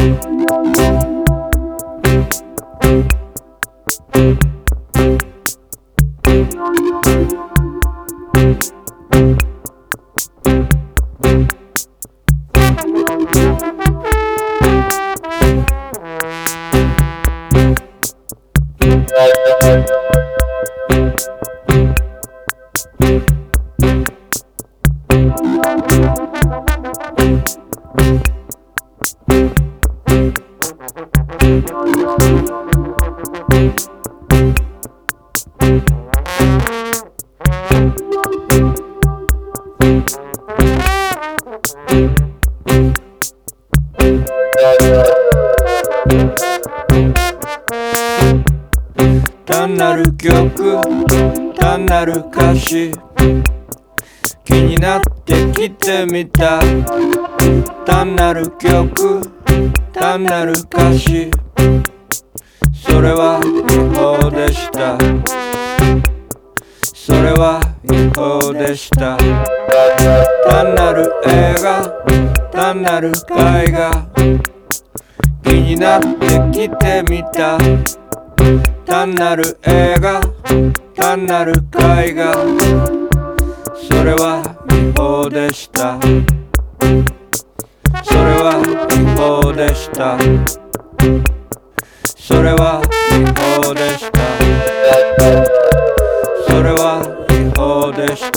単なる曲、単なる歌詞、気になって聞いてみた。単なる曲、単なる歌詞、それは違法でした。それは違法でした。単なる映画、単なる絵画、気になって聞いてみた。単なる映画、単なる絵画、それは違法でした。それは違法でした。それは違法でした。それは違法でした。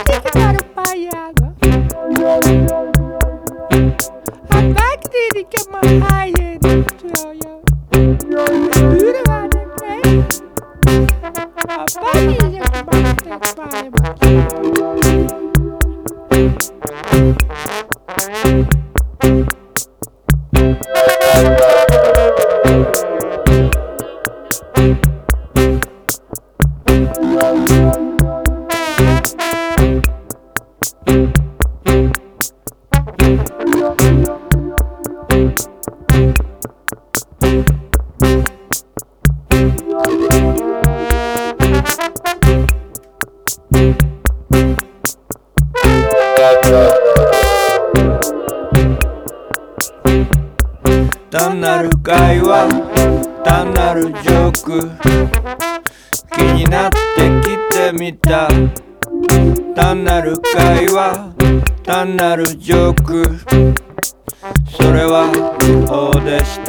単なる会話、単なるジョーク、気になって聞いてみた。単なる会話、単なるジョーク、それは違法でした。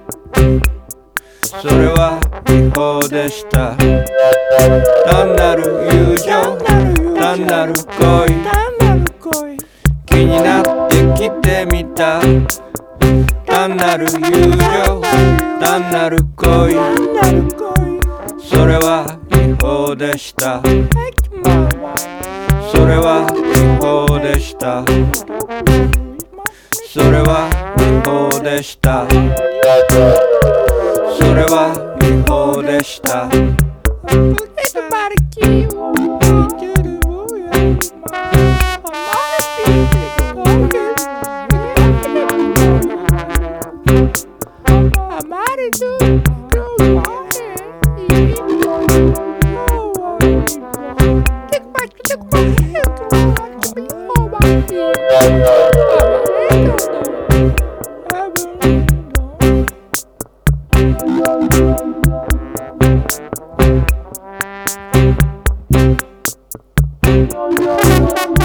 それは違法でした。単なる友情、単なる恋、気になって聞いてみた。単なる友情、単なる恋、それは違法でした。それは違法でした。それは違法でした。それは違法でした。 Thank you.